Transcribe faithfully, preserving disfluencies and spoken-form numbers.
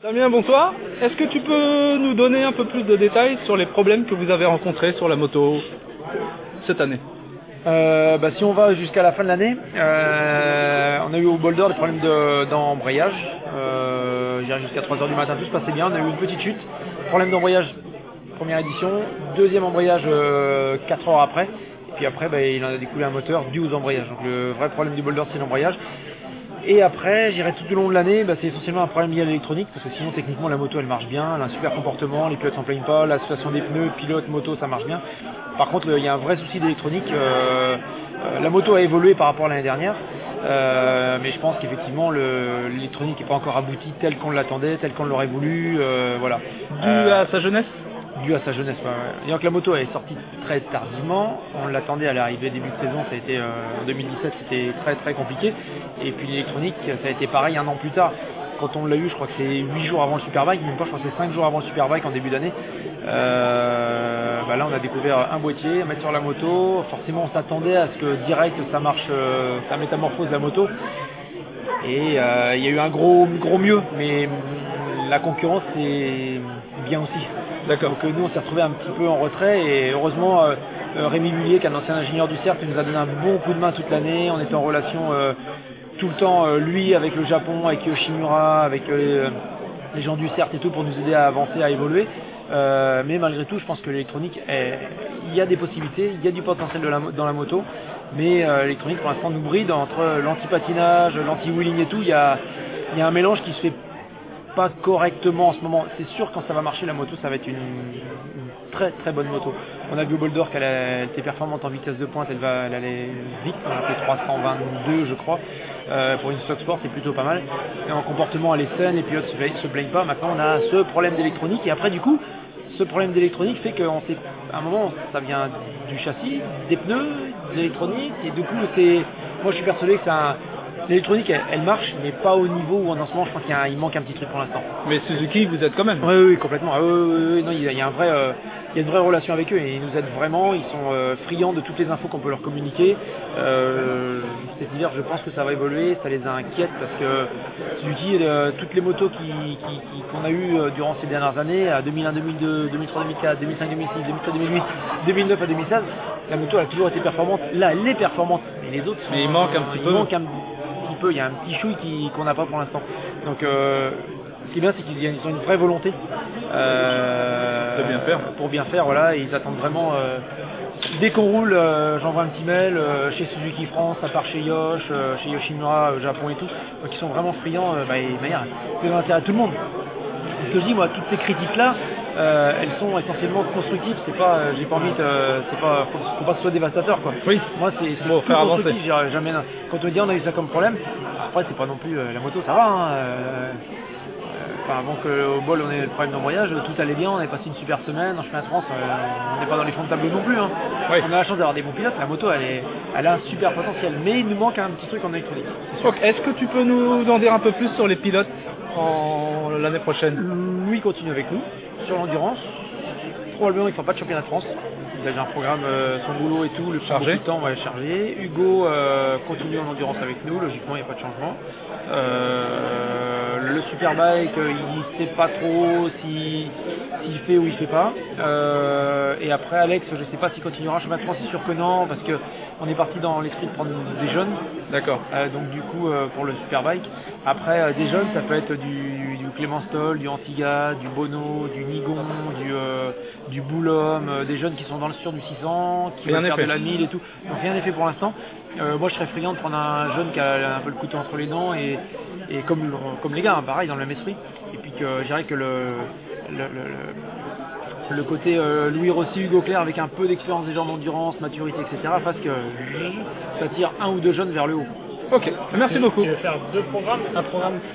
Damien, bonsoir. Est-ce que tu peux nous donner un peu plus de détails sur les problèmes que vous avez rencontrés sur la moto cette année? Euh, bah, si on va jusqu'à la fin de l'année, euh, on a eu au Boulder des problèmes de- d'embrayage. Euh, J'irai jusqu'à trois heures du matin, tout se passait bien. On a eu une petite chute. Problème d'embrayage, première édition. Deuxième embrayage, euh, quatre heures après. Et puis après, bah, il en a découlé un moteur dû aux embrayages. Donc le vrai problème du Boulder, c'est l'embrayage. Et après, j'irai tout au long de l'année, bah, c'est essentiellement un problème lié à l'électronique, parce que sinon techniquement la moto elle marche bien, elle a un super comportement, les pilotes s'en plaignent pas, la situation des pneus, pilote, moto, ça marche bien. Par contre, il y a un vrai souci d'électronique. euh, euh, la moto a évolué par rapport à l'année dernière, euh, mais je pense qu'effectivement le- l'électronique n'est pas encore aboutie telle qu'on l'attendait, telle qu'on l'aurait voulu, euh, voilà. Dû Euh, à sa jeunesse? Dû à sa jeunesse. Ouais, ouais. Disons que la moto elle est sortie très tardivement, on l'attendait à l'arrivée début de saison, ça a été euh, en deux mille dix-sept, c'était très très compliqué. Et puis l'électronique, ça a été pareil un an plus tard. Quand on l'a eu, je crois que c'est huit jours avant le Superbike, même pas, je crois que c'est cinq jours avant le Superbike en début d'année. Euh, bah là on a découvert un boîtier à mettre sur la moto, forcément on s'attendait à ce que direct ça marche, euh, ça métamorphose la moto. Et euh, il y a eu un gros, gros mieux, mais hum, la concurrence c'est bien aussi. D'accord. Donc euh, nous on s'est retrouvé un petit peu en retrait et heureusement euh, euh, Rémi Bullier, qui est un ancien ingénieur du C E R T, nous a donné un bon coup de main toute l'année. On était en relation euh, tout le temps, euh, lui avec le Japon, avec Yoshimura, avec euh, les gens du C E R T et tout pour nous aider à avancer, à évoluer. Euh, mais malgré tout, je pense que l'électronique, est- il y a des possibilités, il y a du potentiel de la mo- dans la moto, mais euh, l'électronique pour l'instant nous bride entre l'anti-patinage, l'anti-wheeling et tout. Il y a, il y a un mélange qui se fait pas correctement en ce moment. C'est sûr quand ça va marcher la moto, ça va être une, une très très bonne moto. On a vu au Boulder qu'elle a- elle était performante en vitesse de pointe, elle va elle allait vite, elle a fait trois cent vingt-deux je crois. Euh, pour une stock sport c'est plutôt pas mal. Et en comportement elle est saine, les pilotes se, plaignent- se plaignent pas. Maintenant on a ce problème d'électronique et après du coup ce problème d'électronique fait qu'à un moment ça vient du châssis, des pneus, de l'électronique et du coup c'est. Moi je suis persuadé que c'est un. L'électronique elle, elle marche mais pas au niveau où en ce moment je pense qu'il y a un- il manque un petit truc pour l'instant. Mais Suzuki, vous êtes quand même. Oui, oui, oui, complètement. Ah, oui, oui, oui, non, il y a, il y a un vrai, euh, il y a une vraie relation avec eux et ils nous aident vraiment. Ils sont euh, friands de toutes les infos qu'on peut leur communiquer. Euh, cet hiver, je pense que ça va évoluer. Ça les inquiète parce que Suzuki, euh, toutes les motos qui, qui- qui- qu'on a eues euh, durant ces dernières années, à deux mille un, deux mille deux, deux mille trois, deux mille quatre, deux mille cinq, deux mille six, deux mille sept, deux mille huit, deux mille neuf à deux mille seize, la moto a toujours été performante. Là, elle est performante, mais les autres, sont, Mais il manque un petit il peu. manque un petit peu. Il y a un petit chouille qui- qu'on n'a pas pour l'instant. Donc euh, ce qui est bien, c'est qu'ils ont une vraie volonté euh, De bien faire. pour bien faire, voilà, et ils attendent vraiment. Euh, dès qu'on roule, euh, j'envoie un petit mail euh, chez Suzuki France, à part chez Yosh, euh, chez Yoshimura, euh, Japon et tout. Donc ils sont vraiment friands. Euh, bah, et, de manière, c'est dans l'intérêt de tout le monde. Ce que je dis, moi, toutes ces critiques-là, euh, elles sont essentiellement constructives. C'est pas, euh, j'ai pas envie, de, c'est pas, faut, faut pas que ce soit dévastateur, quoi. Oui. Moi, c'est c'est Bon, tout faire avancer. constructif. J'irai jamais. Quand on dit on a eu ça comme problème, après c'est pas non plus euh, la moto, ça va. Hein, euh, Enfin, avant qu'au bol on ait le problème d'embrayage, tout allait bien, on avait passé une super semaine en chemin de France, euh, on n'est pas dans les fonds de tableau non plus. Hein. Oui. On a la chance d'avoir des bons pilotes, la moto elle, est, elle a un super potentiel, mais il nous manque un petit truc en électronique. Ok. Est-ce que tu peux nous en dire un peu plus sur les pilotes en l'année prochaine? Lui continue avec nous sur l'endurance, probablement il ne fera pas de championnat de France. Il a déjà un programme, euh, son boulot et tout, le Chargé. beaucoup de temps va être chargé. Hugo euh, continue en endurance avec nous, logiquement il n'y a pas de changement. Euh, le Superbike, euh, il ne sait pas trop si- s'il fait ou il fait pas. Euh, et après Alex, je ne sais pas s'il continuera. Je pense c'est sûr que non, parce qu'on est parti dans l'esprit de prendre des jeunes. D'accord. Euh, donc du coup euh, pour le Superbike. Après euh, des jeunes, ça peut être du, du Clément Stoll, du Antiga, du Bono, du Nigon, du, euh, du Boulhomme, euh, des jeunes qui sont dans le sur du six cents, qui Rien veulent n'est faire fait. de la mille et tout. Donc rien n'est fait pour l'instant. Euh, moi je serais friand de prendre un jeune qui a un peu le couteau entre les dents et, et comme, comme les gars, hein, pareil dans le même esprit. Et puis que je dirais que le, le, le, le côté euh, Louis Rossi, Hugo Claire avec un peu d'expérience des gens d'endurance, maturité, et cetera fasse que ça tire un ou deux jeunes vers le haut. Ok. Merci beaucoup. Tu veux faire deux programmes, un programme